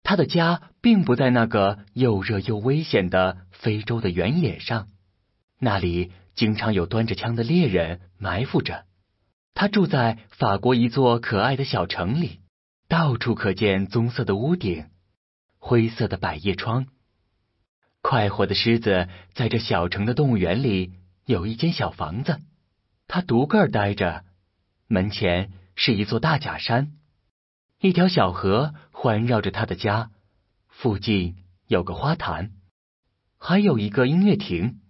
他的家并不在那个又热又危险的非洲的原野上，那里经常有端着枪的猎人埋伏着。他住在法国一座可爱的小城里，到处可见棕色的屋顶，灰色的百叶窗。快活的狮子在这小城的动物园里有一间小房子，他独个儿待着，门前是一座大假山，一条小河环绕着他的家，附近有个花坛，还有一个音乐亭。